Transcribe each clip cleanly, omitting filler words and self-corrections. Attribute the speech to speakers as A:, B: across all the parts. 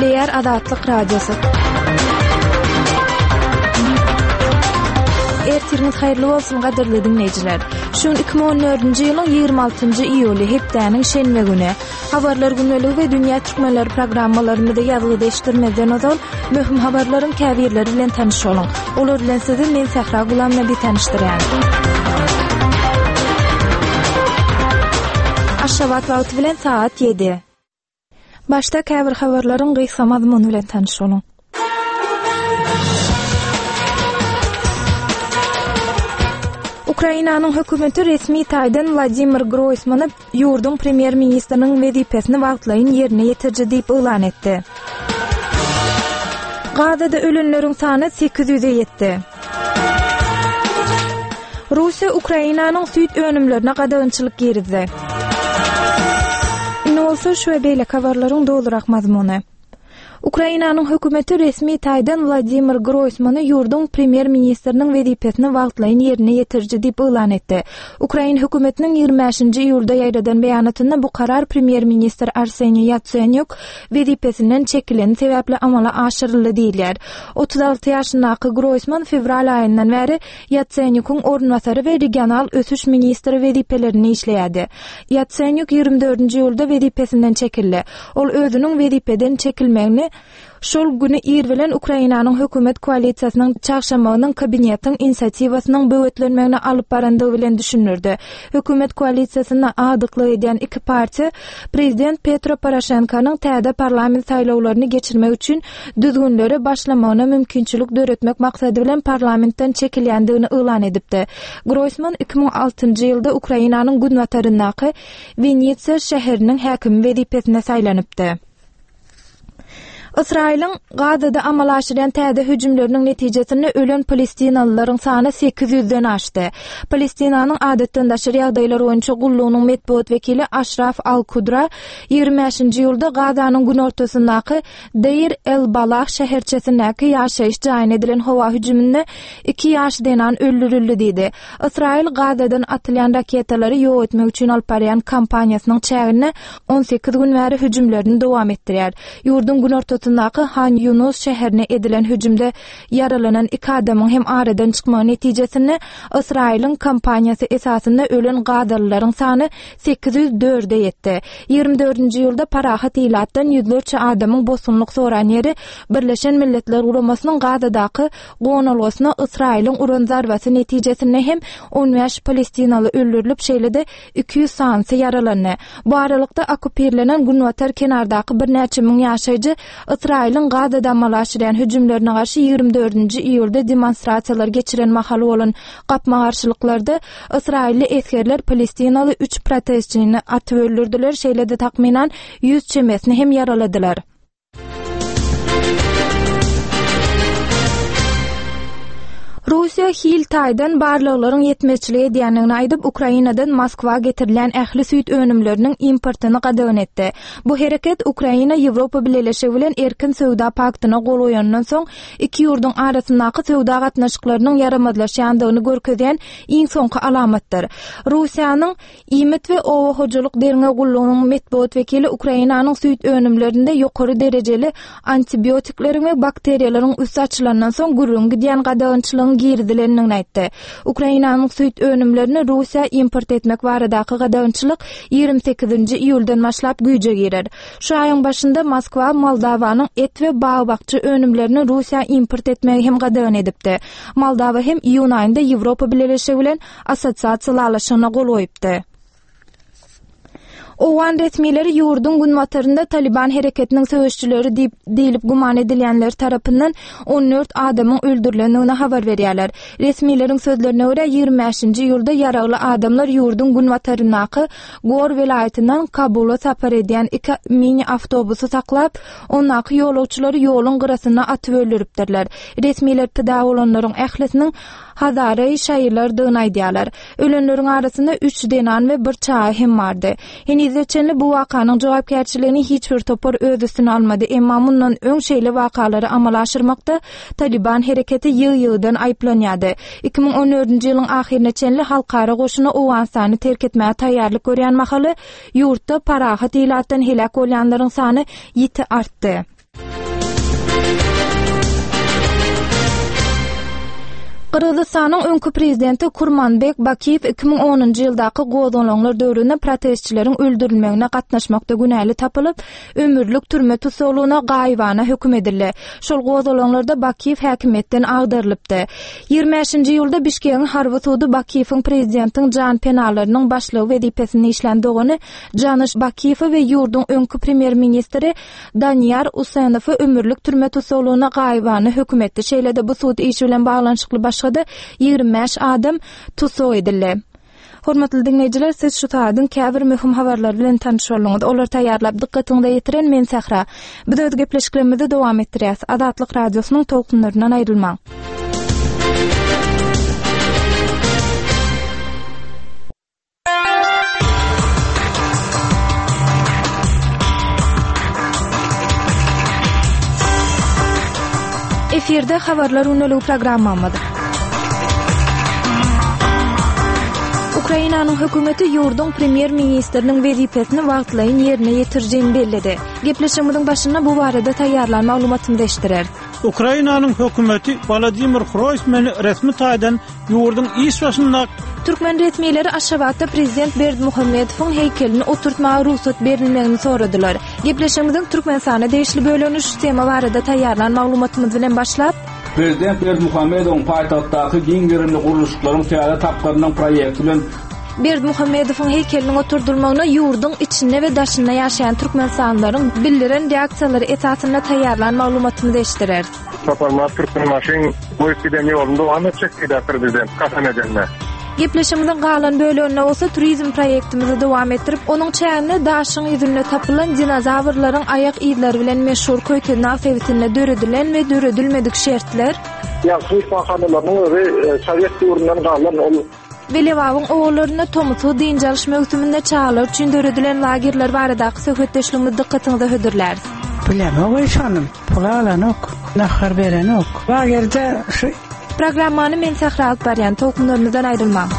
A: Diýer Azatlyk Radiosu. Ertiriniz hayrly bolsun gaderli dinleyijiler. Şun 2014-nji ýylyň 26-njy iýuly hepdäniň şenbe güni. Habarlar günneligi we dünýä türkmenleri programmalarynda ýazgyda eşitdirmeden ozal möhüm habarlaryň käbirleri bilen tanışolyň. Olar bilen sizi men Sahra Gulamna bir tanışdyrýan. Aşgabat wagty bilen saat 7. Başta käbir habarlaryň gysga mazmuny bilen tanışolyň. Ukrainanyň hökümeti resmi taýdan Vladimir Groysmany ýurdun premier ministriniň wezipesini wagtlaýyn ýerine ýetirji diýip elan etdi. Gazada ölenleriň sany 800'e ýetdi. Russiýa Ukrainanyň süýt önümlerine gadagynçylyk girdi. Ýa-da şu beýle habarlaryň dolurak mazmuny. Ukrainanyň hökümeti resmi taýdan Vladimir Groysmany ýurdun premier ministriniň wezipesini wagtlaýyn ýerine ýetirji diýip elan etdi. Ukraina hökümetiniň 25-nji iýulda ýaýradan beýanatynda bu karar premier ministr Arseniy Yatsenyuk wezipesinden çekileni sebäpli amala aşyryldy diýilýär. 36 ýaşyndaky Groysman fevral aýyndan bäri Yatsenyukyň ornwasary we regional ösüş ministri wezipelerini işleýärdi. Yatsenyuk 24-nji iýulda wezipesinden çekildi. Ol özüniň wezipeden çekilmegini şol güni ir bilen Ukrainanyň hökümet koalisiýasynyň çarşambagynyň kabinetiň inisiatiwasynyň böwetlenmegine alyp barandygy bilen düşünürdi. Hökümet koalisiýasyna adyklyk eden iki parti prezident Petro Poroshenkonyň täze parlament saýlawlaryny geçirmek üçin düzgünleri başlamagyna mümkinçilik döretmek maksady bilen parlamentden çekilýändigini elan edipdi. Groysman 2006-njy ýylda Ukrainanyň günwataryndaky Vinnytsia şäheriniň häkimi wezipesine saýlanypdy. İsrail'in Gazada amal aşyran täze hüjümleriniň netijesinde ölen Palestinalılaryň sany 800'den aşdy. Palestinanyň adatdan daşyr ýagdaýlar boýunça gullugynyň medeniýet wekili Ashraf Al-Kudra 25-nji ýylda Gazanyň gün ortasyndaky Deir el-Balah şäherçesindäki ýaşaýyş jaýyna edilen howa hüjüminde 2 ýaşdanan öldürildi diýdi. Israil Gazadan atylýan raketalary ýok etmek üçin alyp barýan kampaniýasynyň çägine 18 gün bäri hüjümlerini dowam etdirýär. Ýurdun gün ortasyndaky Han Yunus şäherine edilen hüjümde yaralanan 2 adamyň hem aradan çykmagy netijesinde Israil'in kampaniýasy esasında ölen Gazalylaryň sany 804'e ýetdi. 24-nji ýylda parahat ilatdan ýüzlerçe adamyň bosunlyk soran ýeri Birleşen Milletler Guramasynyň Gazadaky gonalgysyna Israil'in uran zarbasy netijesinde hem 15 Palestinaly öldürilip şeýlede 200 sanysi yaralandy. Bu aralykda okupirlenen Günwatar kenardaky birnäçe müň ýaşaýjy İsrail'in Gazada amal aşyran hüjümlerine garşy 24-nji iýulda demonstrasiýalar geçiren mahaly bolan gapma garşylyklarda İsrailli eskerler Palestinaly 3 protestçini atyp öldürdiler. Şeýlede takminan 100 çemesini hem yaraladylar. Russiýa hil taýdan barlyklaryň ýetmezçilik edýändigini aýdyp Ukrainadan Moskwa getirilen ähli süýt önümleriniň importyny gadagyn etdi. Bu hereket Ukraina Ýewropa Birleşigi bilen erkin söwda paktyna gol goýandan soň iki ýurdun arasyndaky söwda gatnaşyklarynyň yaramazlaşýandygyny görkezýän iň soňky alamatdyr. Russiýanyň iýmet we owa hojalyk derine gullugynyň medeniýet wekili Ukrainanyň süýt önümlerinde ýokary derejeli antibiotikleriň we bakteriýalaryň üstü açylandan soň gürrüň gidýän gadagynçylygyň girdilenini aýtdy. Ukrainanyň süýt önümlerini Russiýa import etmek baradaky gadagynçylyk 28-nji iýuldan başlap güýje girer. Şu aýyň başynda Moskwa Moldowanyň et we baý-bakçy önümlerini Russiýa import etmegi hem gadagyn edipdi. Moldowa hem iýun aýynda Ýewropa Birleşigi bilen assosiasiýalanyşyna gol goýupdy. Owan resmileri ýurdun günwatarynda Taliban hereketiniň söwüşçüleri diýilip guman edilýänler tarapyndan 14 adamyň öldürilendigine habar berýärler. Resmileriň sözlerine görä 25-nji ýylda ýaragly adamlar ýurdun günwataryndaky Gor welaýatynyň Kabuла sapar edýän 2 mini awtobusy saklap, onaky ýolagçylary ýoluň gyrasyna atyp öldüripdirler. Resmiler pida bolanlaryň ählisiniň Hazary şaýyrlardygyny aýdýarlar. Ölenleriň arasynda 3 denan we 1 çaý hem bardy. Henizdeçenli bu wakanyň jogapkärçiligini hiç bir topar öz üstüne almady. Emma mundan öň şeýle wakalary amala aşyrmakda Taliban hereketi ýyl-ýyldan aýplanýardy. 2014-nji ýylyň ahirine halkara goşuny Owganstany terk etmäge taýýarlyk görýän mahaly ýurtda parahat ilatdan helak bolýanlaryň sany ýeti artdy. Kırgızstanyň öňkü prezidenti Kurmanbek Bakiyew 2010-njy ýyldaky gowdalaňlar döwründe protestçileriň öldürilmegine gatnaşmakda günäli tapylyp, ömürlük türme tutsagylygyna gaýbana hökm edildi. Şol gowdalaňlarda Bakiyew häkimetden agdarylypdy. 25-nji ýylda Bişkegiň harby sudy Bakiyewiň prezidentiň jan penalarynyň başlygy wezipesini işlendigini, Janyş Bakiyew we ýurduň öňkü premier ministri Danyar Usanowy ömürlük türme tutsagylygyna gaýbana hökm etdi. Şeýlede bu sud işi bilen baglanşykly 25 adam tutsag edildi. Hormatly dinleyijiler, siz şu taýdan käbir möhüm habarlar bilen tanışýarlyňyz. Olar taýýarlap dikkatiňizde ýetiren men Sahra. Biz öz gepleşiklerimizi dowam etdirýäs. Adatlyk radiosynyň tolkunlaryndan aýrylmaň. Eferde habarlar öneli programmamyz. Ukrainanyň hökümeti ýurduň premier ministriniň wezipesini wagtlaýyn ýerine ýetirjegini bellädi. Gepleşigimiziň başynda bu barada taýýarlan maglumatymyzy eşdirer.
B: Ukrainanyň hökümeti Volodymyr Groysmany resmi taýdan ýurduň iş başynda
A: Türkmen resmiýetleri Aşgabatda prezident Berdimuhammedowyň heykelini oturtmagy ruhsat berilmegini soradylar. Gepleşigimiziň Türkmenistana deýişli bölünüş tema barada taýýarlan maglumatymyz bilen başlap,
C: Prezident Berdimuhammedowyň paýtagtdaky giňgirimli guruluşlaryň täze tapgarynyň proýekti bilen
A: Berdimuhammedowyň heykeliniň oturdulmagyna ýurduň içinde we daşynda ýaşaýan türkmenistanylaryň bildiren reaksiýalary esasynda taýýarlan maglumatymyzy eşdirer.
D: Saparma Türkmen maşyn bu ipden ýolunda dowam etjekdi prezident kasam edenler.
A: Gepleşigimiziň galan bölümine bolsa turizm proýektimizi dowam etdirip, onuň çäňine daşyň ýüzünde tapylan dinozawrlaryň ayak izleri bilen meşhur Köýtena fewtinde döredilen we döredilmedik şertler.
D: Ýa-da şahanylaryň we Sowet döwründen galan ol
A: Belewawyň oğullarına Tomusu diňjaliş mögsüminde çağlar üçin döredilen lagerler baradaky söhbetleşigimiz dikkatiňizde hödürler.
E: Bileme goýşanym, pulanok, nahar berenok. Lagerde şu
A: Programmany men Sahra alyp barýan tolkunlarymyzdan aýrylmaň.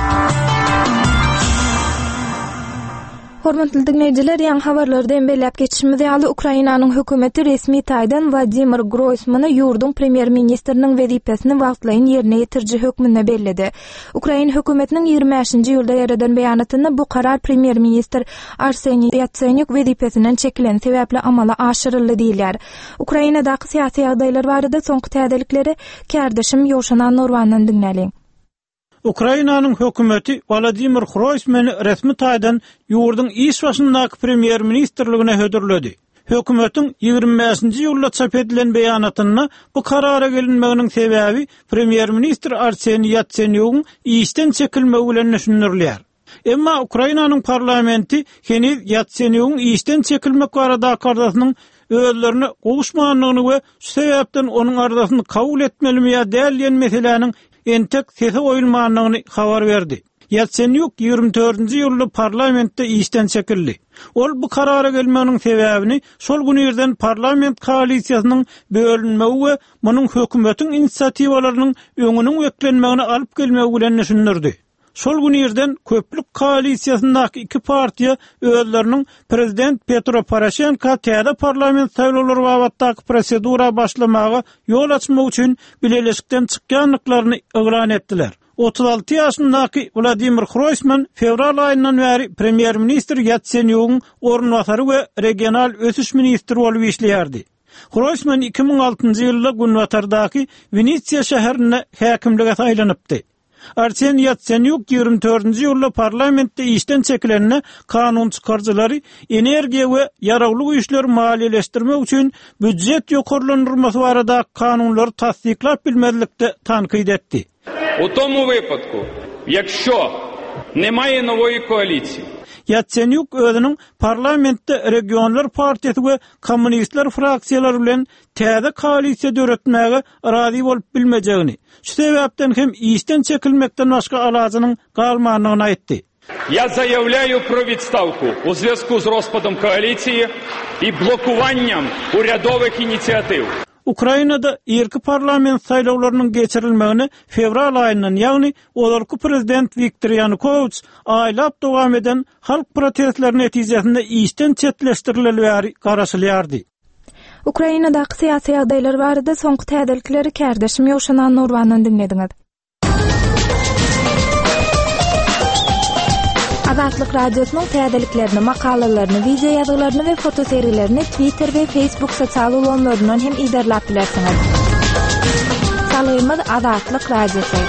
A: Hormatly dinleyijiler, ýa-ni habarlardan belläp geçişimiz ýaly Ukrainanyň hökümeti resmi taýdan Volodymyr Groysmany ýurduň premier ministriniň wezipesini wagtlaýyn ýerine ýetirji hökmüne bellidi. Ukraina hökümetiniň 25-nji ýylda ýaradan beýanatynda bu karar premier ministr Arseniy Yatsenyuk wezipesinden çekilen sebäple amala aşyryldy diýilýär. Ukrainadaky syýasy ýagdaýlar barada soňky täzelikleri kärdeşim Ýoşana Norwandan dinläliň.
B: Ukrainanyň hökümeti Volodymyr Groysmany resmi taýdan ýurduň iş başyndaky premier ministrligine hödürledi. Hökümetiň 25-nji ýylda çap edilen beýanatynda bu karara gelinmeginiň sebäbi premier ministr Arseniy Yatsenyukyň işden çekilmegi bilen düşünülýär. Emma Ukrainanyň parlamenti henüz Yatsenyukyň işden çekilmek baradaky ardasynyň özlerini gowuşmanlygyny we şu sebäpden onuň ardasyny kabul etmelimi ýa dälýän meseleniň entek sesi oýulmanlygyny habar berdi. Yatsenyuk 24-nji ýylda parlamentde işden çekildi. Ol bu karara gelmeginiň sebäbini şol günlerden parlament koalisiýasynyň bölünmegi we munyň hökümetiň inisiatiwalarynyň öňüniň weklenmegine alyp gelmegi bilen düşündirdi. Şol günlerden köplük koalisiýasyndaky iki partiýa özleriniň prezident Petro Poroshenko täze parlament saýlawlary babatdaky prosedura başlamagy ýol açmak üçin bileşikden çykýanlyklaryny eglan etdiler. 36 ýaşyndaky Volodymyr Groysman fevral aýyndan bäri premier ministr Yatsenyukyň ornwasary we regional ösüş ministri bolup işleýärdi. Groysman 2006-njy ýylda Gunwatardaky Vinitsia şäherine häkimlige saýlanypdy. Arseniy Yatsenyuk 24-nji ýylda parlamentde işden çekilenine kanun çykarjylary energiýa we ýaraglyk işler maliýeleşdirmek üçin büdjet ýokarlandyrmasy barada kanunlary tasdiklap bilmezlikde tankyd etdi.
F: У тому випадку, якщо немає нової коаліції,
B: Yatsenyuk özüniň parlamentde regionlar partiýasy we kommunistler fraksiýalary bilen täze koalisiýa döretmäge razy bolup bilmejegini, şu sebäpden hem işden çekilmekden başga alajynyň galmanlygyny aýtdy.
F: я заявляю про відставку у зв'язку з розпадом коаліції і блокуванням урядових ініціатив.
B: Ukrainada erki parlament saýlawlarynyň geçirilmegini fevral aýyndan, ýagny olarky prezident Viktor Yanukovych aýlap dowam eden halk protestleri netijesinde işden çetleşdirilýäri garaşylýardy.
A: Ukrainadaky syýasy ýagdaýlar barada soňky täzelikleri kärdeşim Ýowşan Nurwanyň dinlediňiz. Azatlyk radiosynyň täzeliklerini, makalalaryny, video ýazgylaryny we foto seriýlerini Twitter we Facebook sosial ulanlaryndan hem iderlap bilersiňiz. Salaýmyz Azatlyk radiosu.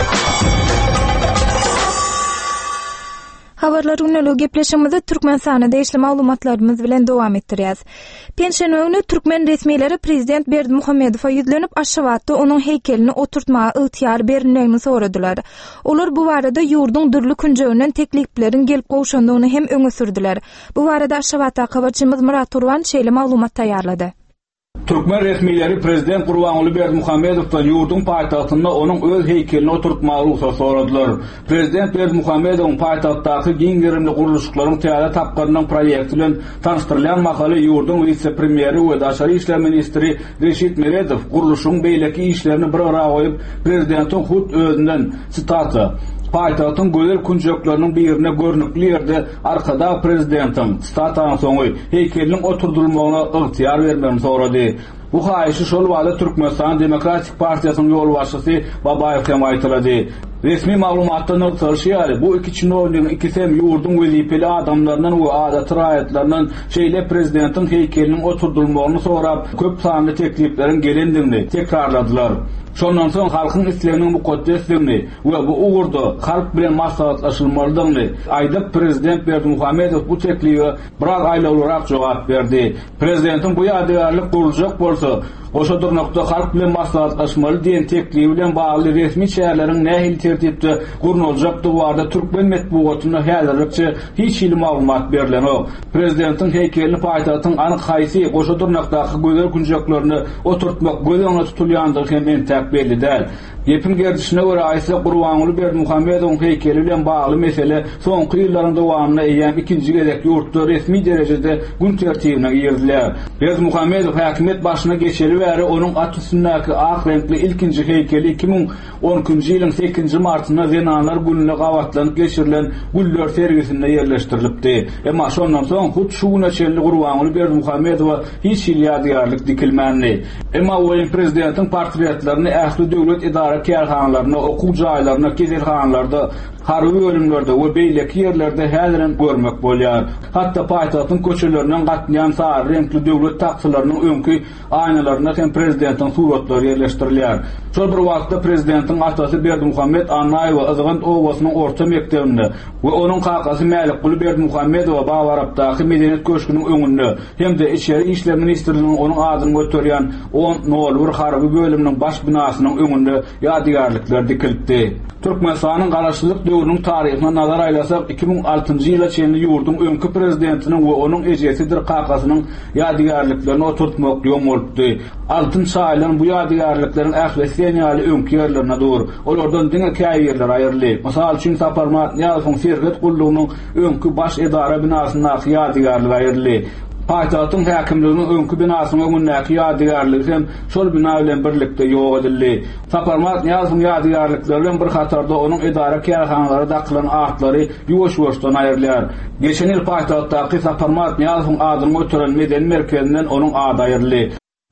A: Habarlar günlük gepleşigimizde Türkmenistanyň değişli maglumatlarymyz bilen dowam etdirýäs. Penşenbe günü Türkmen resmiýetleri prezident Berdimuhammedowa ýüzlenip Aşgabatda onuň heykelini oturtmaga ygtyýar berilmegini soradylar. Olar bu barada ýurdun dürli künjeginiň tekliplerini gelip gowşandygyny hem öňe sürdiler. Bu barada Aşgabatda habarçymyz Murat Urwan şeýle maglumat taýýarlady.
C: Türkmen resmiýetleri prezident Gurbanuly Berdimuhammedowdan ýurdun paýtagtynda onuň öz heykelini oturtmagy ruhsat soradylar. Prezident Berdimuhammedowyň paýtagtdaky giňgirimli guruluşlaryň täze tapgarynyň proýekti bilen tanışdyrylan makaly ýurdun vice-premieri we daşary işler ministri Reşit Meredow guruluşyň beýleki işlerini bir ara goýup prezidentiň hut özünden sitaty paýtagtyň gözel künjekleriniň birine görnükli ýerde arkada prezidentiň stataň soňy heykeliniň oturdurulmagyna ygtyýar bermegini sorady. Bu haýyşy şol wagtda Türkmenistan Demokratik Partiýasynyň ýol başçysy Babaýew hem aýtylady. Resmi maglumatdan öňçülýär, bu iki çynownyň ikisi hem ýurdun wezipeli adamlaryndan we adat raýatlarinden şeýle prezidentiň heykeliniň oturdurulmagyny sorap, köp sanly tekliplerin gelendigini tekrarladylar. Şondan soň halkyň isleginiň bu kodesligini we bu uğurda halk bilen maslahatlaşylmalydygyny aýdyp prezident Berdimuhammedow bu teklipe biraz aýlawarak jogap berdi. Prezidentiň bu ýadygarlyk gurulajak bolsa, oşo durnakda halk bilen maslahatlaşmaly diýen teklipi bilen bagly resmi şäherleriň nähili tertipde gurulajak duwarda Türkmen medeniýetyne häzirlikçe hiç ýyly maglumat berilenok. Prezidentiň heykelini paýtagtyň anyk haýsy oşo durnakdaky gözel künjeklerini oturtmak gözeňe tutulýandygy hem entäk belli däl. Ýepin gerdişine görä aýsa Gurbanuly Berdimuhammedowyň heykeli bilen bagly mesele soňky ýyllaryň dowamyna eýem ikinji gezek ýurtda resmi derejede gün tertibine girdiler. Berdimuhammedow häkimet başyna geçeli bäri onuň atysyndaky ak renkli ilkinji heykeli 2010-njy ýylyň 8-nji martynda Zenanlar gününe gawatlanyp geçirilen güller sergisinde ýerleşdirilipdi. Emma şondan soň hut şu güne çenli Gurbanuly Berdimuhammedowa hiç ýadygarlyk dikilmänli. Emma oýun prezidentiň portretlerini ähli döwlet idara kärhanalaryna, okuw jaýlaryna, gezelhanlarda, harby bölümlerde we beýleki ýerlerde häziren görmek bolýar. Hatda paýtagtyň köçelerinden gatnaýan sary renkli döwlet taksalarynyň öňkü aýnalaryna hem prezidentiň suratlary ýerleşdirilýär. Şol bir wagtda prezidentiň atasy Berdimuhammed Anaýew Azgant owasynyň orta mektebinde we onuň kakasy Mälikguly Berdimuhammedow Bawarapdaky medeniýet köşküniň öňünde hem de Içeri işler ministrliginiň onuň adyny göterýän 10 nol harby bölüminiň baş binasynyň öňünde ýadygarlyklar dikilipdi. Türkmenistanyň garaşlyk döwrüniň taryhyna nazar aýlasak 2006-njy ýyla çenli ýurdun öňkü prezidentiniň we onuň ejesidir kakasynyň ýadygarlyklaryny oturtmak ýom bolupdy. Altyn şaýlaryň bu ýadygarlyklaryň ähli ýaly öňkü ýerlerine dur. Olardan diňe käýerler aýrly. Mysal üçin Saparmat ýa-da Serget Gullugynyň öňkü baş edara binasyndaky ýadygarlyk aýrly. Paýtagtyň häkimliginiň öňkü binasynyň öňündäki ýadygarlyk hem şol bina bilen birlikde ýok edildi. Saparmat ýazgyň ýadygarlyklary bilen bir hatarda onuň edara kärhanalary dakylan atlary ýuwaş-ýuwaşdan aýrylýar. Geçen ýyl paýtagtdaky Saparmat ýazgyň adyny götüren meden merkezinden onuň ady aýryldy.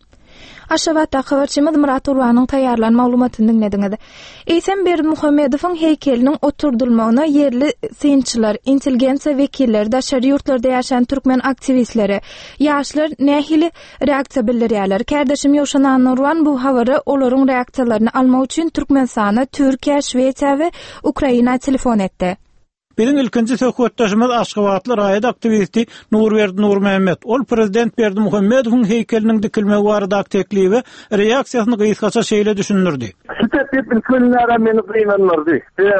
A: Aşgabatda habarçymyz Murat Urwanyň taýýarlan maglumatyny dinlediňiz. Eýsem Berdimuhammedowyň heykeliniň oturdulmagyna yerli synçylar, intelligensiýa wekilleri, daşary ýurtlarda ýaşaýan türkmen aktivistleri, ýaşlar nähili reaksiýa bildirýärler. Kärdeşim Ýowşan Nurwan bu habary olaryň reaksiýalaryny almak üçin Türkmenistana, Türkiýe, Şweýçarya we Ukraina telefon etdi.
B: Birin ilkinci söhbetdaşymyz Aşgabatly raýat aktivisti Nurberdi Nurmehmet. Ol prezident Berdimuhammedowyň heykeliniň dikilmegi baradaky teklibi reaksiýasyny gysgaça şeýle düşündirdi.
D: Şüphesiz günlere meni kıymanlardı.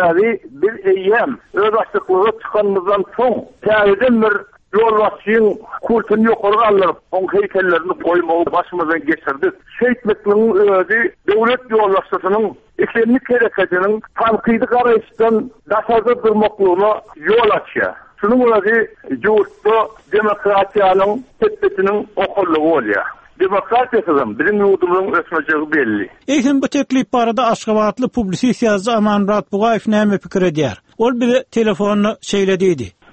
D: Bir eyyem öz açıklığı çıkanımızdan son täzeden bir yolbaşçıyın kultunu yukarı alıp on heykellerini koymağı başımızdan geçirdik. Şehitlikliğinin özü devlet yolbaşçısının eklemlik hareketinin tankıydı karayıştan daşarda durmaklığına yol açıyor. Şunun özü yurtta demokrasiyanın tepkisinin okulluğu oluyor. Demokratiýasy bizim ýurdumyzyň ösmejegi belli.
B: Eýsem bu teklip barada Aşgabatly publisist ýazgy Aman Murat Bugaýew näme pikir edýär? Ol bize telefonu şeýle diýdi.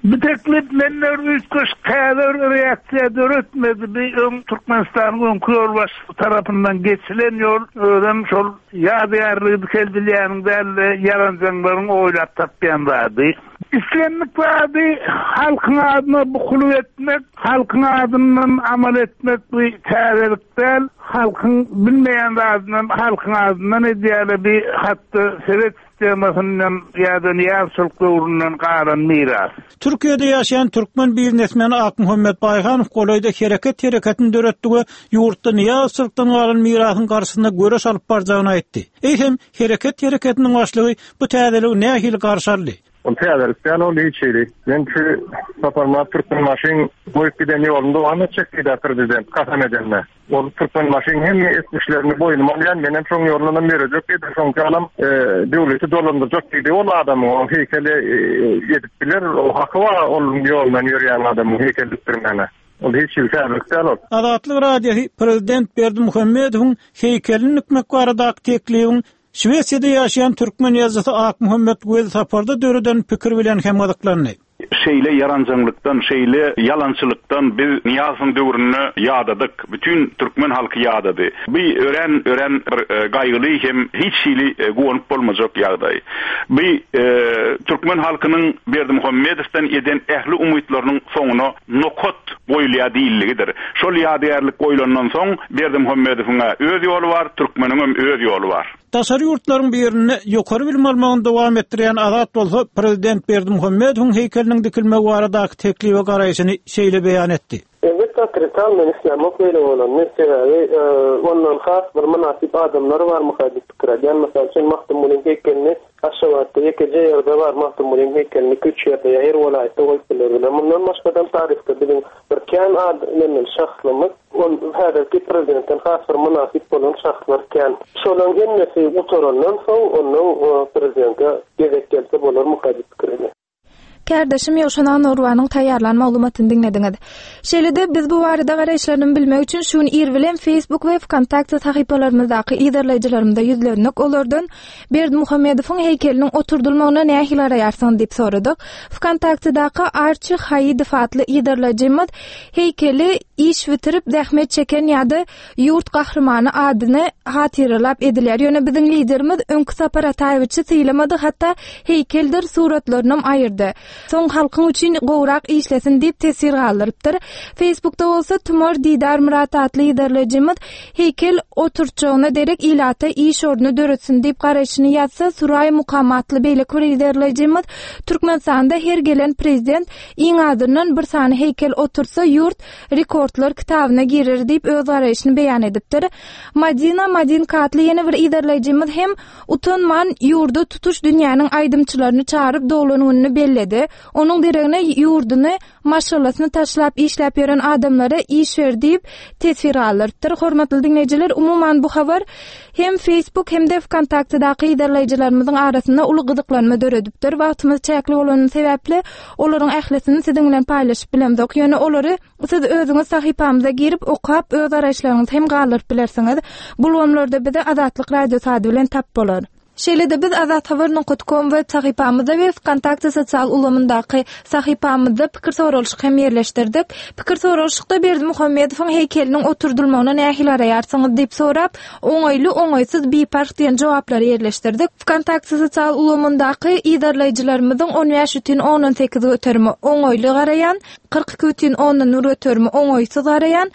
G: Bu teklip menler üstköş kadar reaksiya öğretmedi. Bir Türkmenistan'ın önkör baş tarafından geçilen yol öğren şol yadıyarlığı keldileyen derle yarancangların oylap tapyan vardı. İslamlık vardı, halkın adına bukulu etmek, halkın adından amal etmek bu tarihilikten, halkın bilmeyen adından, halkın adından ediyale bir hatta Sovet sistemasından ya da niyazsılık doğrundan qaran miras.
B: Türkiye'de yaşayan Türkmen biznesmeni Ak Muhammed Bayhanov Golayda hareketini döretdiği yurtda niyazsılıktan qalan mirasın karşısında görüş alıp barjağını aytdy. Eýhem hareketiniň başlygy bu täzeligi nähili garşarly?
H: On täzelikden ol hiçeli. Men şu saparma Türkmen maşin boyup giden yolunda onu çekdi prezident kasam edenler. O Türkmen maşin hem etmişlerini boynuma alyan menem şoň yolundan berecek edi. Şoňky alam döwleti dolandyrjak dedi. O adamı o heykeli edip biler. O hakkı var onun yolundan yürüyen adamı heykelliktirmene. O hiç täzelikden ol.
B: Adatlyk radiosi prezident Berdimuhammedowyň heykelini nükmek barada tekliğin Şweýçede ýaşaýan türkmen ýazgysy Ak Muhammed göz saparda döreden pikir bilen hem gadyklanyny.
I: Şeýle yaranjanglykdan, şeýle ýalançylykdan biz Niýazyň döwrüni ýadadyk. Bütün türkmen halky ýadady. Bir ören gaýgyly hem hiç şeýli gowunyp bolmajak ýagdaý. Bir türkmen halkynyň Berdimuhammedowdan eden ähli umytlarynyň soňuna nokot goýulýa diýilligidir. Şol ýadyrlyk goýulandan soň Berdimuhammedowyň öz ýoly bar, türkmeniň öz ýoly bar.
B: Taşary ýurtlaryň birini ýokary bilim almagyny dowam etdirýän azat bolsa, prezident Berdimuhammedowyň heykeliniň dikilmegi baradaky teklibi garaýşyny şeýle beýan etdi.
J: Elbette krital men İslamok böyle olan mesela ondan has bir münasip adamlar var muhadis fikirden mesela için Mahtumulin heykelini aşağıda yekece yerde var Mahtumulin heykelini küçük yerde her vilayette koyuyorlar. Bundan başkadan tarihte bilim bir kan adamın şahsımız on hadaki prezidentin has bir münasip olan şahslar kan. Şolan ennesi oturandan soň onun prezidente gerek gelse bolar muhadis fikirden.
A: Kardeşim Yoşanan Orwanyň taýýarlan maglumatyny dinlediňiz. Şeýlede biz bu barada garaýşlaryny bilmek üçin şuny irbilen Facebook we Kontakty sahypalarymyzdaky ýerleýijilerimizde ýüzlendik. Olardan Berdimuhammedowyň heykeliniň oturdylmagyna nähili araýarsyň diýip soradyk. Kontaktydaky Arçy Haýydow atly ýerleýijimiz heykeli iş bitirip zähmet çeken ýa-da ýurt gahrymany adyny hatyrlap edilýär. Ýöne biziň liderimiz Öňkü Sapar Ataýewiçi syýlamady, hatda heykeldir suratlaryny aýyrdy. Soň halkyň üçin gowrak işlesin diýip tesir galdyrypdyr. Facebookda bolsa Tumar Didar Murat atly ýerleýijimiz heykel oturçagyna derek ilata iş orduny döretsin diýip garaýşyny ýatsa, Suray Mukamatly beýle ýerleýijimiz Türkmenistanda her gelen prezident iň adynyň bir sany heykel otursa ýurt rekordlar kitabyna girer diýip öz garaýşyny beýan edipdir. Madin Katly ýene bir ýerleýijimiz hem utanman ýurdu tutuş dünýäniň aýdymçylaryny çağırıp dolanyny belledi. Onun diregine yurduny, maşallasyny taşlap işläp ýören adamlara iş berdiýip tesir alyrdyr. Hormatly dinleýijiler, umuman bu habar hem Facebook hem de Kontaktydaky ýerleýijilerimiziň arasynda uly gyzyklanma döredipdir. Wagtymyz çäkli bolanyň sebäpli olaryň ählisini siziň bilen paýlaşyp bilemdik. Ýöne olary siz özüňiz sahypamyza girip okap öz araýşlaryňyzy hem galyp bilersiňiz. Bu bolumlarda bize Azatlyk radiosi ady bilen tap bolar. Şeýlede biz azathabar.com we sahypamyzda we Kontakty sosial ulamyndaky sahypamyzda pikir sorulşyk hem ýerleşdirdik. Pikir sorulşykda Berdimuhammedowyň heykeliniň oturdylmagyna nähili araýarsyňyz diýip sorap, oňaýly oňaýsyz bipark diýen jogaplary ýerleşdirdik. Kontakty sosial ulamyndaky ýerleýijilerimiziň 10,18 göterme oňaýly garaýan, 42,10 göterme oňaýsyz garaýan,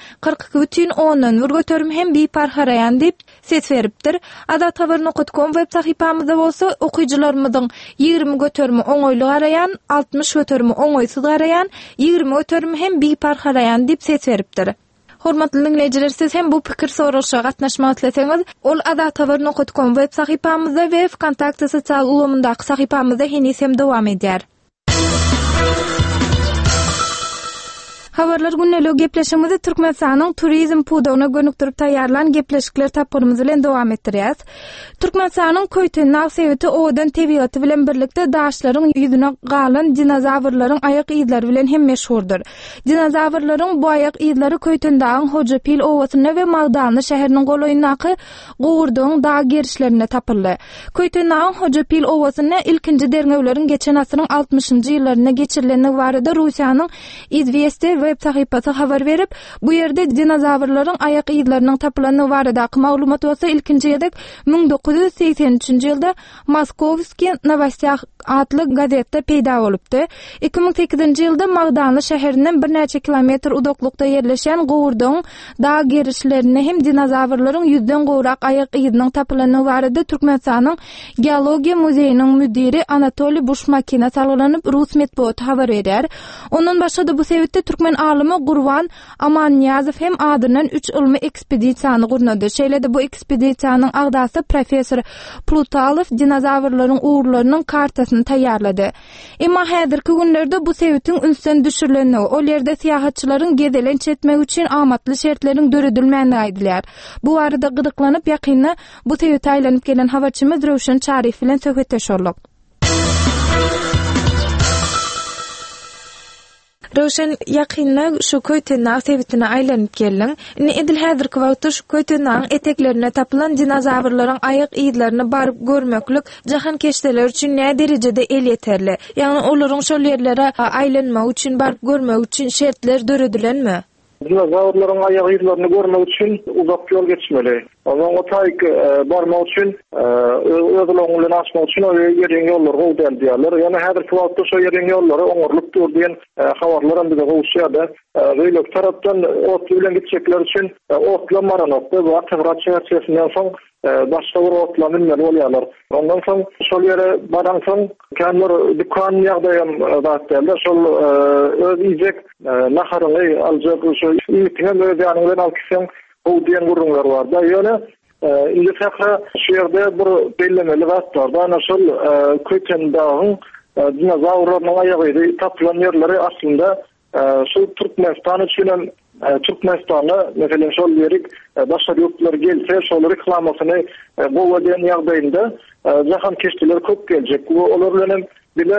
A: 42,10 göterme hem bipark garaýan diýip ses beripdir. Azathabar.com web sahypamyzda bolsa okuýjylarymyzyň 20 göterme oňaýly garaýan, 60 göterme oňaýsyz garaýan, 20 göterme hem bipark garaýan diýip ses beripdir. Hormatly dinleýijiler, siz hem bu pikir sorulşyga gatnaşmak isleseňiz, ol azathabar.com web sahypamyzda we Kontakty sosial ulamyndaky sahypamyzda henisem dowam edýär. Habarlar günnäli gepleşigimizi Türkmenistanyň turizm pudawyna gönükdirip taýýarlan gepleşikler tapgyrymyz bilen dowam etdirýäs. Türkmenistanyň Köýtünäň sebäbi owadan tabiaty bilen birlikde daşlaryň ýüzüne galan dinozawrlaryň ayak ýyzlary bilen hem meşhurdur. Dinozawrlaryň bu ayak ýyzlary Köýtünäň Hojapil owasyna we Magdalny şäheriniň goloýundaky Gowurdyň dağ gerişlerine tapyldy. Köýtünäň Hojapil owasyna ilkinji derňewleriň geçen asyryň 60-njy ýyllaryna geçirileni barada Russiýanyň Izvestia web sahypasy habar berip, bu ýerde dinozawrlaryň ayak ýyzlarynyň tapylany baradaky maglumat bolsa ilkinji ýedek 1983-nji ýylda Moskovskiy Novostях adly gazetde peýda bolupdy. 2008-nji ýylda Magdalny şäherinden bir näçe kilometr uzaklykda ýerleşen Gowurdyň dağ gerişlerini hem dinozawrlaryň 100den gowrak ayak ýyzynyň tapylany barada Türkmenistanyň Geologiya muzeýiniň müdiri Anatoliy Bushmakina salgylanyp Rus medeniýet habar berýär. Ondan başga da bu sebäpde türkmen alymy Gurban Amanniýazow hem adynyň 3 ilmi ekspedisiýany gurnady. Şeýlede bu ekspedisiýanyň agdasy professor Plutalow dinozawrlaryň uğurlarynyň kartasyny taýýarlady. Emma häzirki günlerde bu sebäpden ünsden düşürileni, ol ýerde syýahatçylaryň gezelen çetmek üçin amatly şertleriň döredilmänini aýdylýar. Bu arada gydyklanyp ýakynda bu sebäpde aýlanyp gelen habarçymyz Rowşan Çarif bilen söhbetleşýärler. Rowşan, ýakynda şu Köýtünäň sebäbine aýlanyp geldiň. Edil häzirki wagtda şu Köýtünäň eteklerine tapylan dinozawrlaryň ayak ýyzlaryny baryp görmeklik jahan keşdeler üçin näme derejede el ýeterli? Ýagny olaryň şol ýerlere aýlanmak üçin, baryp görmek üçin şertler döredilenmi?
H: Dinozawrlaryň ayak ýyzlaryny görmek üçin uzak ýol geçmeli. Oňa otaýyk barmak üçin özüňiň bilen açmak üçin o ýeriň ýollarga öwdeldiýärler. Ýani häzirki wagtda şo ýeriň ýollary oňurlyk diýen habarlar bize gowuşýardy. Beýle tarapdan ot bilen gitjekler üçin otla maranokda we atygrat çerçesinden soň başga bir otla minmeli bolýarlar. Ondan soň şol ýere baran soň kämer dükkan ýagdaýam batdyrlar. Şol öz ýek naharyny aljak şo ýetgen ýanyň bilen alkysyň bu diýen gurulmalar bar da. Ýöne indi fakra şu ýerde bir bellemeli batlar. Ana şol Köýtünäň dinozawrlaryň aýagy tapylan ýerleri aslında şu Türkmenistan üçin Türkmenistany meselem şol ýerik başga ýurtlar gelse şol reklamasyny bu weden ýagdaýynda jahan keşdiler köp geljek. Olar bilen bile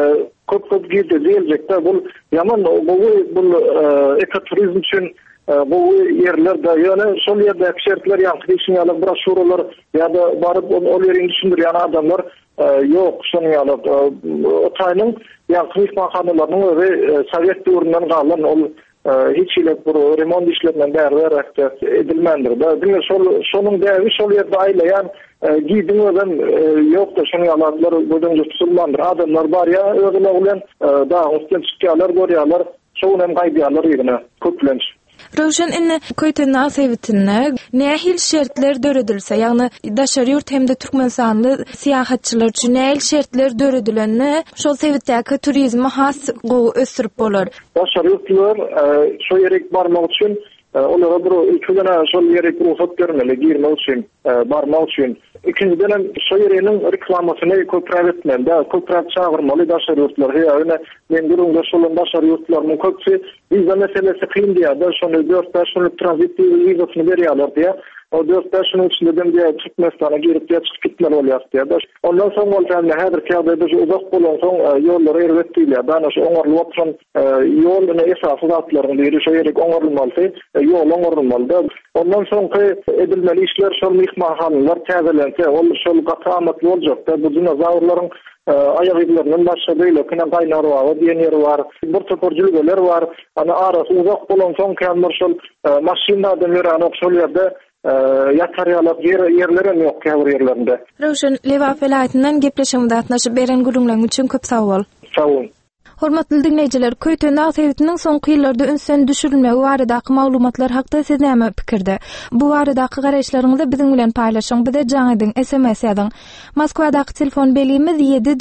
H: köp gideljek. Bu ýaman bu ekoturizm üçin bu yerlerde ýöne şol ýerde şertler ýaňky işinýaly broşuralar ýa-da baryp ol ýeriň düşündirýän adamlar ýok şonu ýalyp otaýnyň ýaňky mehmanhanalarynyň we Sowet döwründen galan ol hiç ile bu remont işlerinden bäri edilmendir. Diňe şonuň däwi şol ýerde aýlayan giýdiňden ýok da şonu ýalanlar bodan tutulmandyr. Adamlar bar ýa öňe bilen daha üstün çykýarlar, görýärler, şonu hem gaýdýarlar ýerine köplenç.
A: Rowşan, indi Köýtünäň sebäbine nähil şertler döredilse, ýagny daşary ýurt hemde Türkmenistanly syýahatçylar üçin nähil şertler döredilenini şol sebäpdäki turizmi has ösürip bolar.
H: Daşary ýurtlar şo ýerek barmak üçin olara bir üçüne şol ýerek ruhsat bermeli, girmek üçin, barmak üçin. İkinciden şo ýeriniň reklamasyny köpräp etmeli, köpräp çağırmaly daşary ýurtlar. Ýa-ni men gurulda şol daşary ýurtlaryň köpçi viza meselesi kyn diýär, şonu 4-5 günlük tranzit wizasyny berýärler diýär. O 4-5 gün içinde de Türkmenistan'a girip de çıkıp gitmeli oluyor diye. Ondan sonra olacağını häzirki ýagdaýda uzak bolan soň ýollara erwetdiler. Bana şu oňarly opsiyon ýoluna esasy zatlaryň biri şu ýerek oňarlmaly, ýol oňarlmaly. Ondan soňky edilmeli işler şol mehmanhanalar täzelense, ol şol gatamatly boljak da bu dinozawrlaryň ayak ýyzlarynyň başga beýle kina gaýnar wagt diýen ýeri bar. Bir töperjilikler bar. Ana arasy uzak bolan soň kämer şol maşinada meran şol ýerde ýatarýalar ýerlere ýok käbir ýerlerinde.
A: Rowşan, Lewa felaýatynyň gepleşiginde atnaşyp beren gurulmaň üçin köp sag bol.
H: Sag bol.
A: Hormatly dinleýijiler, Köýtünäň sebäbiniň soňky ýyllarda ünsden düşürilmegi baradaky maglumatlar hakda siz näme pikirde? Bu baradaky garaşlaryňyzy biziň bilen paýlaşyň. Bize jaňydyň SMS ýazyň. Moskwadaky telefon belimiz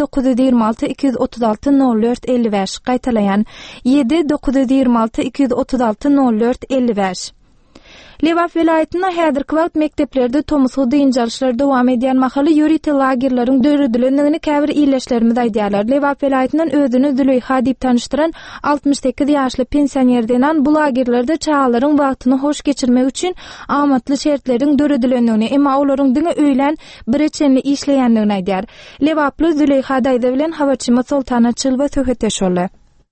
A: 7926 236 04 55. Gaýtalaýan 7926 236 04 55. Lewap vilayetinde häzirki wagt mekteplerde tomusy dynjalşlar dowam edýän mahaly ýöriti lagerlaryň döredilendigini käbir iýleşlerimiz aýdýarlar. Lewap vilayetinden özüni Züleyha diýip tanıştyran 68 ýaşly pensionerden bu lagerlerde çağalaryň wagtyny hoş geçirmek üçin amatly şertleriň döredilendigini, emma olaryň diňe öýlen bireçenli işleýändigini aýdýar. Lewaply Züleyha daýda bilen habarçyma Sultana Çylba söhbetleşýärler.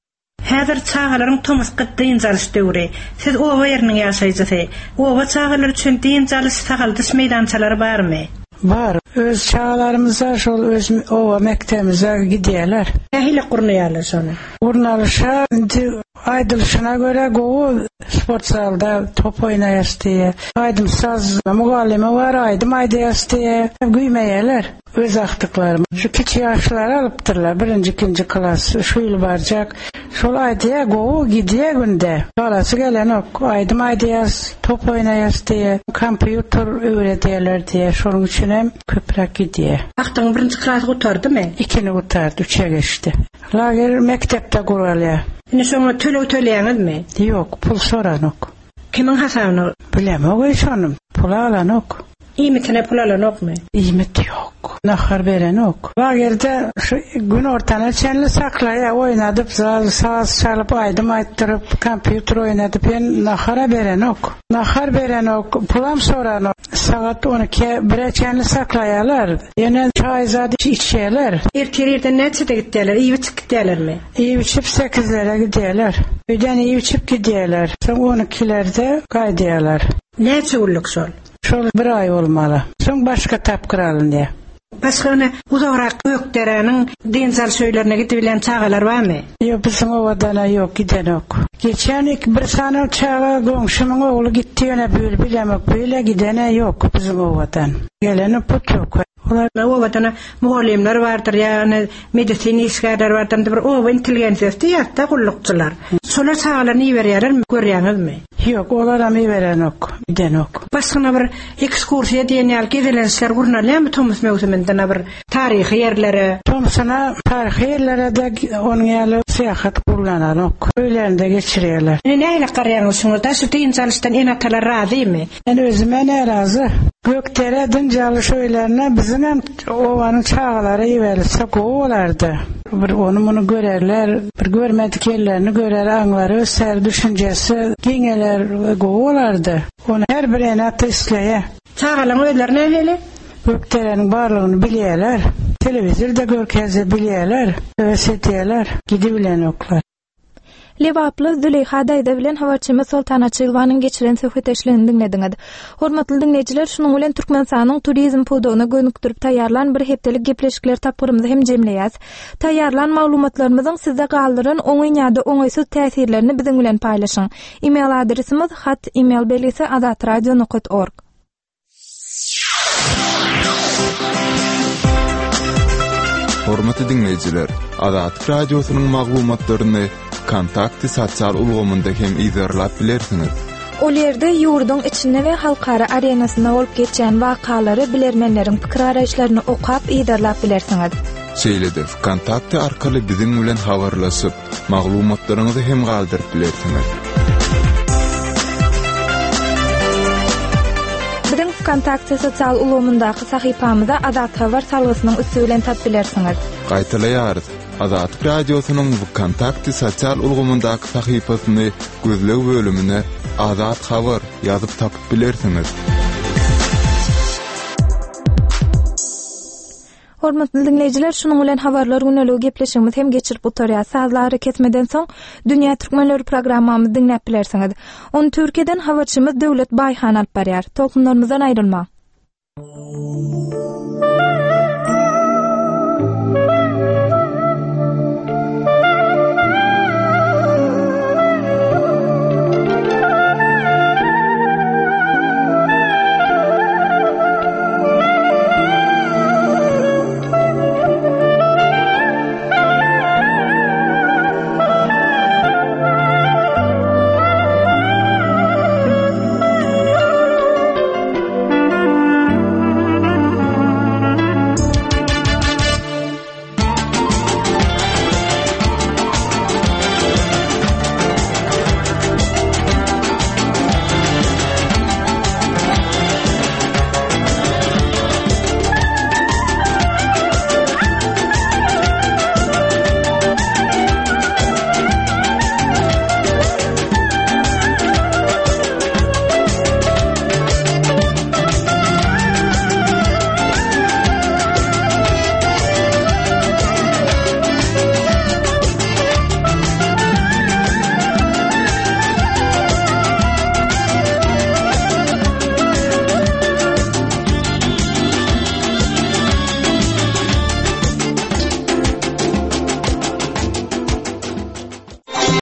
K: Häzir çağalaryň tomusy dynjalş döwri. Siz owa ýeriniň ýaşaýjysy. Owa çağalar üçin dynjalş sagaldyş meýdançalary barmy?
E: Var. Öz çağalarımıza şol öz owa mektebimize gidýärler.
K: Nähile gurnaýarlar şonu?
E: Gurnalışa aýdylşyna göre gowy sport salda top oýnaýasdy. Aýdym saz mugallimi var, aýdym aýdaýasdy. Güýmeýärler. Öz aktıklarım. Şu kiçik yaşları alıptırlar. 1-2 klas. Şu yıl baracak. Şol aýdýa gowy gidýär günde. Galasy gelen ok. Aýdym aýdaýas, top oýnaýas diye, kompýuter öwredýärler diye. Şonuň üçin hem köprek gidýär.
K: Aktyň 1-nji klasy gutardymy?
E: 2-ni gutardy, 3-e geçdi. Lager mektepde guralýar.
K: Ine şoňa töleýäňizmi?
E: Ýok, pul soran ok.
K: Kimin hasabyny?
E: Bilemok şonum. Pul alan ok.
K: İmitine pul alan okmy?
E: İmit yok. Nahar beren ok. Bagerde şu gün ortana çenli saklaya oynadıp saz çalıp aydım ayttırıp kompüter oynadıp ben nahara beren ok. Nahar beren ok. Pulam soran ok. Saat 12'ye bire çenli saklayalar. Yine çay zadı içerler.
K: Ertererden neçede gittiler? İyi içip gittiler mi?
E: İyi içip 8'lere gidiyorlar. Öden iyi içip gidiyorlar. Son 12'lerde kaydıyorlar.
K: Neçe ulluk sol?
E: Şol 1 ay olmalı. Son başka tapkır alın diye.
K: Başka uzakrak ökterenin densal söylerine gidibilen çağalar var mı?
E: Yok, bizim ovadana yok, giden yok. Geçen bir sana çağa komşumun oğlu gitti yöne böyle bilemek, böyle gidene yok bizim ovadan. Geleni put yok.
K: Ovadana muhallimler vardır, yani medisini işgârler vardır, bir ova intelligensiyası yatta kullukçular. Solar çağalarını iyi veriyorlar mı? Görüyorsunuz mu?
E: Yok, olara mı veren yok, giden yok.
K: Başka bir ekskursiya diyen gezilenişler kurnalar mı Tomus mevzumundan bir tarihi yerlere?
E: Tomus'una tarihi yerlere de onun yerli seyahat kullanan yok. Öylerinde geçiriyorlar.
K: Neyle karıyorsunuz da şu dynjalşdan en atalar razı mı?
E: Ben özüme ne razı? Gökdere dynjalş öylerine bizim hem ovanın çağaları iyi verirse olardı. Bir onu bunu görerler, bir görmedik yerlerini görer, anları, öser, düşüncesi, gengeler olardı. Onu her bir enatı isleye.
K: Çağalan öyler ne hele?
E: Gökderenin varlığını biliyorlar. Televizörde görkezi biliyorlar. Öğsetiyorlar. Gidibilen oklar.
A: Lewaply Züleyha daýda bilen habarçymy Sultana Çylbanyň geçiren söhbetleşigini dinlediňiz. Hormatly dinleýijiler, şunuň bilen Türkmenistanyň turizm pudugyna gönükdirip taýýarlan bir hepdelik gepleşikler tapgyrymyzy hem jemleýäs. Taýýarlan maglumatlarymyzyň sizde galdyran oňy ýa-da oňaýsyz täsirlerini biziň bilen paýlaşyň. E-mail adresimiz hat@email belgisi azatradio.org.
L: Hormatly dinleýijiler, Azat radiosynyň maglumatlaryny kontakty sosial ulgamynda hem izlerlap bilersiňiz.
A: Ol ýerde ýurdun içinde we halkara arenasynda bolup geçen wakalary bilermenleriň pikir araýşlaryny okap izlerlap bilersiňiz.
L: Şeýle-de kontakty arkaly biziň bilen habarlaşyp, maglumatlaryňyzy hem galdyryp bilersiňiz.
A: Biziň kontakty sosial ulgamyndaky sahypamyzda Azat habar salgysynyň üstü bilen tap bilersiňiz.
L: Gaýtalaýarys. Azat radiosynyň kontakty sosial ulgamyndaky sahypasyny gözleg bölümine Azat habar ýazyp tapyp bilersiňiz.
A: Hormatly dinleýijiler, şunuň bilen habarlar güneligi gepleşigimiz hem geçirip oturýar. Sazlary kesmeden soň Dünýä Türkmenleri programmamyzy dinläp bilersiňiz. Onu Türkiýeden habarçymyz Döwlet Baýhan alyp barýar. Tolkunlarymyzdan aýrylma.